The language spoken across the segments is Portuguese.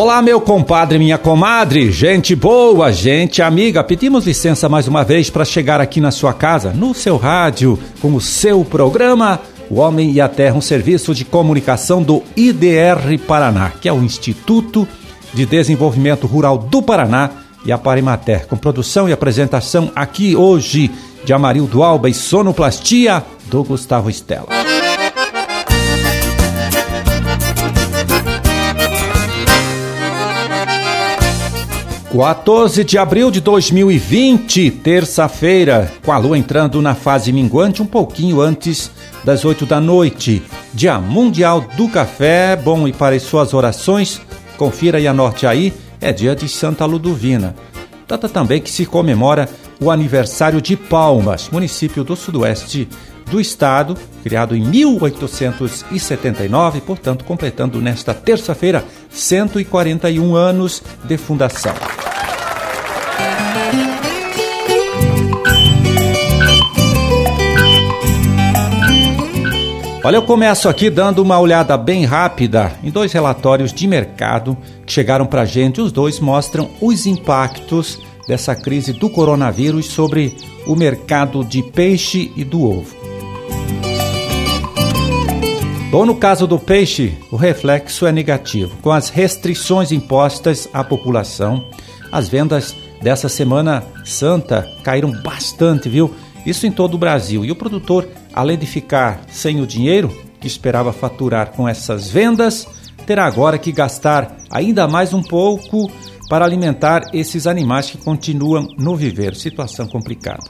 Olá, meu compadre, minha comadre, gente boa, gente amiga. Pedimos licença mais uma vez para chegar aqui na sua casa, no seu rádio, com o seu programa O Homem e a Terra, um serviço de comunicação do IDR Paraná, que é o Instituto de Desenvolvimento Rural do Paraná, e a Parimater, com produção e apresentação aqui hoje de Amarildo Alba e sonoplastia do Gustavo Stella. Com 14 de abril de 2020, terça-feira, com a lua entrando na fase minguante um pouquinho antes das 8 da noite, Dia Mundial do Café. Bom, e para as suas orações, confira e anote aí, é dia de Santa Ludovina. Data também que se comemora o aniversário de Palmas, município do sudoeste do estado, criado em 1879, portanto, completando nesta terça-feira 141 anos de fundação. Olha, eu começo aqui dando uma olhada bem rápida em dois relatórios de mercado que chegaram pra gente. Os dois mostram os impactos dessa crise do coronavírus sobre o mercado de peixe e do ovo. Bom, no caso do peixe, o reflexo é negativo. Com as restrições impostas à população, as vendas dessa Semana Santa caíram bastante, viu? Isso em todo o Brasil. E o produtor, além de ficar sem o dinheiro que esperava faturar com essas vendas, terá agora que gastar ainda mais um pouco para alimentar esses animais que continuam no viveiro. Situação complicada.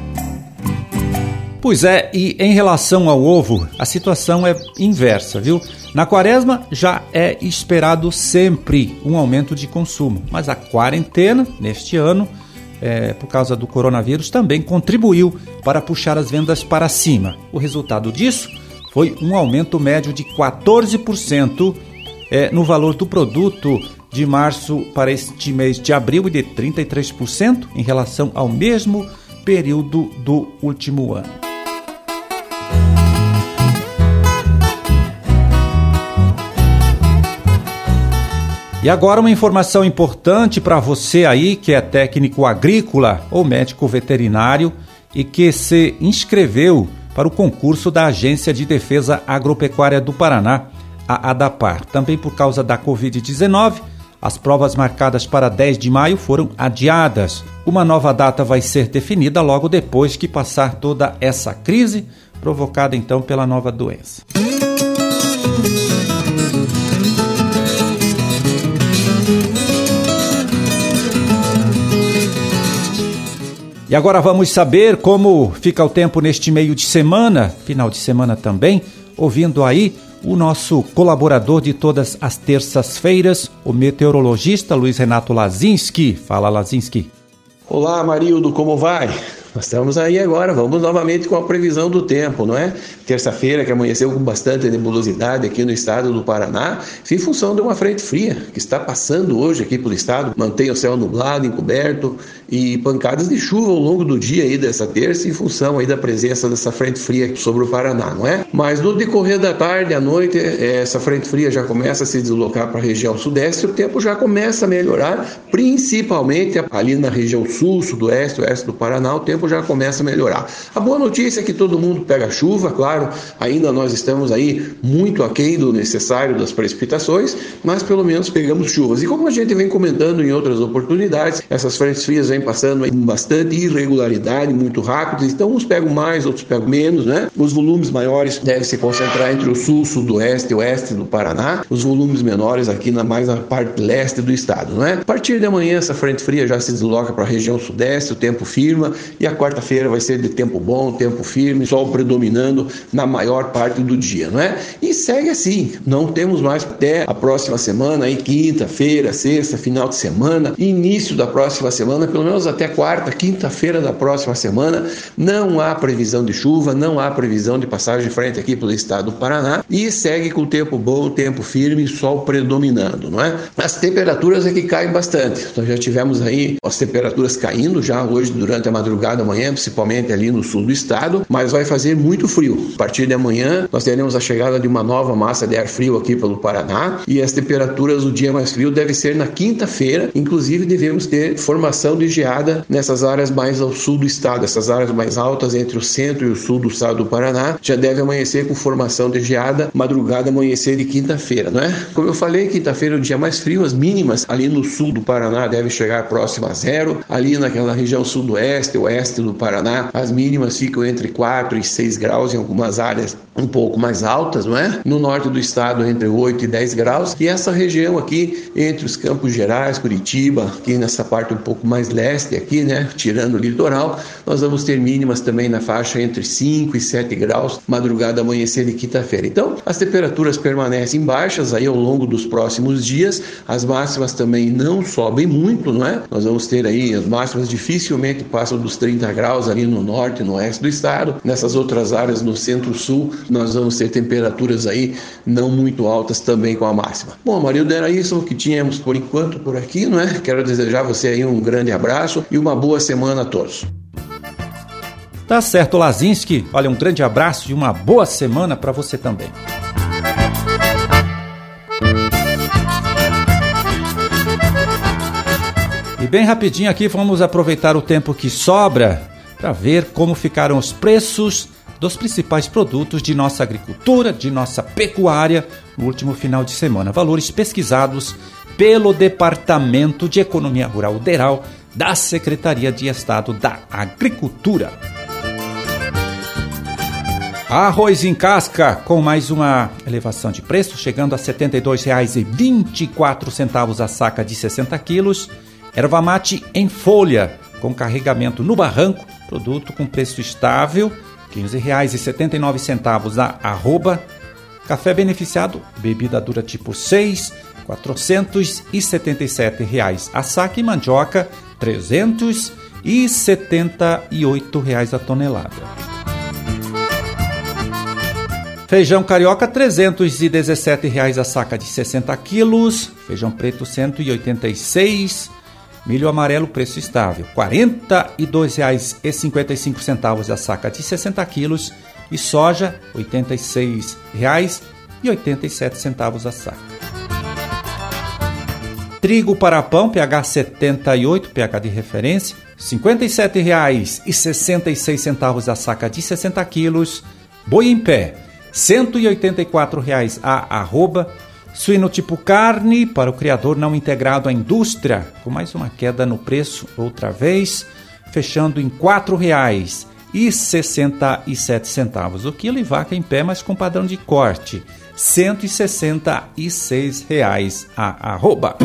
Pois é, e em relação ao ovo, a situação é inversa, viu? Na quaresma já é esperado sempre um aumento de consumo, mas a quarentena, neste ano, por causa do coronavírus, também contribuiu para puxar as vendas para cima. O resultado disso foi um aumento médio de 14% no valor do produto de março para este mês de abril e de 33% em relação ao mesmo período do último ano. E agora uma informação importante para você aí que é técnico agrícola ou médico veterinário e que se inscreveu para o concurso da Agência de Defesa Agropecuária do Paraná, a ADAPAR. Também por causa da Covid-19, as provas marcadas para 10 de maio foram adiadas. Uma nova data vai ser definida logo depois que passar toda essa crise provocada então pela nova doença. E agora vamos saber como fica o tempo neste meio de semana, final de semana também, ouvindo aí o nosso colaborador de todas as terças-feiras, o meteorologista Luiz Renato Lazinski. Fala, Lazinski. Olá, Amarildo, como vai? Nós estamos aí agora, vamos novamente com a previsão do tempo, não é? Terça-feira que amanheceu com bastante nebulosidade aqui no estado do Paraná, em função de uma frente fria que está passando hoje aqui pelo estado, mantém o céu nublado, encoberto e pancadas de chuva ao longo do dia aí dessa terça em função aí da presença dessa frente fria sobre o Paraná, não é? Mas no decorrer da tarde, à noite, essa frente fria já começa a se deslocar para a região sudeste e o tempo já começa a melhorar, principalmente ali na região sul, sudoeste, oeste do Paraná, o tempo já começa a melhorar. A boa notícia é que todo mundo pega chuva, claro, ainda nós estamos aí muito aquém do necessário das precipitações, mas pelo menos pegamos chuvas. E como a gente vem comentando em outras oportunidades, essas frentes frias vêm passando com bastante irregularidade, muito rápido, então uns pegam mais, outros pegam menos, né? Os volumes maiores devem se concentrar entre o sul, sudoeste e oeste do Paraná, os volumes menores aqui mais na parte leste do estado, né? A partir de amanhã essa frente fria já se desloca para a região sudeste, o tempo firma e a quarta-feira vai ser de tempo bom, tempo firme, sol predominando na maior parte do dia, não é? E segue assim, não temos mais até a próxima semana, aí quinta-feira, sexta, final de semana, início da próxima semana, pelo menos até quarta, quinta-feira da próxima semana, não há previsão de chuva, não há previsão de passagem de frente aqui pelo estado do Paraná e segue com tempo bom, tempo firme, sol predominando, não é? As temperaturas aqui caem bastante. Nós já tivemos aí as temperaturas caindo já hoje durante a madrugada amanhã, principalmente ali no sul do estado, mas vai fazer muito frio. A partir de amanhã nós teremos a chegada de uma nova massa de ar frio aqui pelo Paraná e as temperaturas do dia mais frio deve ser na quinta-feira. Inclusive devemos ter formação de geada nessas áreas mais ao sul do estado, essas áreas mais altas entre o centro e o sul do estado do Paraná, já deve amanhecer com formação de geada, madrugada amanhecer de quinta-feira, não é? Como eu falei, quinta-feira é o dia mais frio, as mínimas ali no sul do Paraná devem chegar próximo a zero, ali naquela região sudoeste, oeste do Paraná, as mínimas ficam entre 4 e 6 graus em algumas áreas um pouco mais altas, não é? No norte do estado entre 8 e 10 graus, e essa região aqui entre os Campos Gerais, Curitiba, aqui nessa parte um pouco mais leste aqui, né, tirando o litoral, nós vamos ter mínimas também na faixa entre 5 e 7 graus, madrugada amanhecer de quinta-feira. Então, as temperaturas permanecem baixas aí ao longo dos próximos dias, as máximas também não sobem muito, não é? Nós vamos ter aí, as máximas dificilmente passam dos 30 graus ali no norte e no oeste do estado, nessas outras áreas no centro-sul, nós vamos ter temperaturas aí não muito altas também com a máxima. Bom, Marildo, era isso que tínhamos por enquanto por aqui, não é? Quero desejar a você aí um grande abraço e uma boa semana a todos. Tá certo, Lazinski. Olha, um grande abraço e uma boa semana para você também. E bem rapidinho aqui vamos aproveitar o tempo que sobra para ver como ficaram os preços dos principais produtos de nossa agricultura, de nossa pecuária no último final de semana. Valores pesquisados pelo Departamento de Economia Rural DERAL da Secretaria de Estado da Agricultura. Arroz em casca com mais uma elevação de preço, chegando a R$ 72,24 a saca de 60 quilos. Erva mate em folha com carregamento no barranco, produto com preço estável, R$ 15,79 a arroba. Café beneficiado, bebida dura tipo 6, R$ 477 a saca, e mandioca R$ 378 a tonelada. Feijão carioca R$ 317 a saca de 60 quilos, feijão preto R$ 186, milho amarelo preço estável R$ 42,55 a saca de 60 quilos e soja R$ 86,87 a saca. Trigo para pão, pH 78, pH de referência, R$ 57,66 a saca de 60 quilos. Boi em pé, R$ 184,00 a arroba. Suíno tipo carne para o criador não integrado à indústria, com mais uma queda no preço outra vez, fechando em R$ 4,67 o quilo, e vaca em pé, mas com padrão de corte, R$ 166,00 a arroba.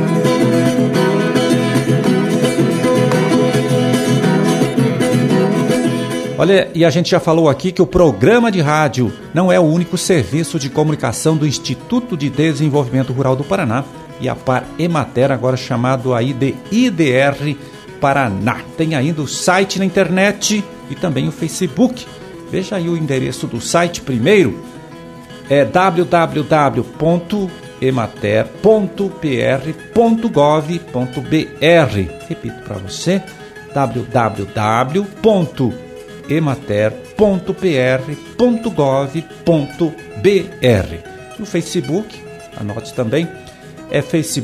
Olha, e a gente já falou aqui que o programa de rádio não é o único serviço de comunicação do Instituto de Desenvolvimento Rural do Paraná e a Par Emater, agora chamado aí de IDR Paraná. Tem ainda o site na internet e também o Facebook. Veja aí o endereço do site primeiro, é www.emater.pr.gov.br. Repito para você, www.emater.pr.gov.br. No Facebook, anote também, é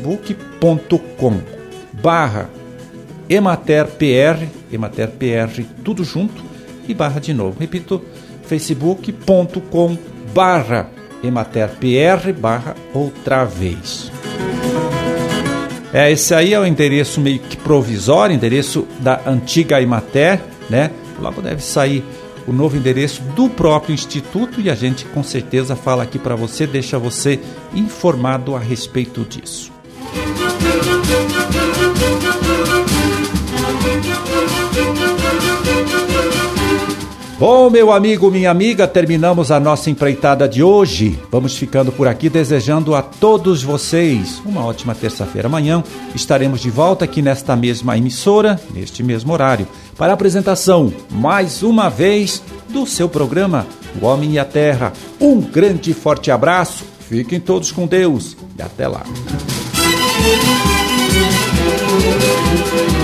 facebook.com/ematerpr, ematerpr tudo junto e barra de novo. Repito, facebook.com/ematerpr barra outra vez. Esse aí é o endereço meio que provisório, endereço da antiga Emater, né? Logo deve sair o novo endereço do próprio Instituto e a gente com certeza fala aqui para você, deixa você informado a respeito disso. Bom, meu amigo, minha amiga, terminamos a nossa empreitada de hoje. Vamos ficando por aqui desejando a todos vocês uma ótima terça-feira. Amanhã estaremos de volta aqui nesta mesma emissora, neste mesmo horário, para a apresentação, mais uma vez, do seu programa O Homem e a Terra. Um grande e forte abraço, fiquem todos com Deus e até lá.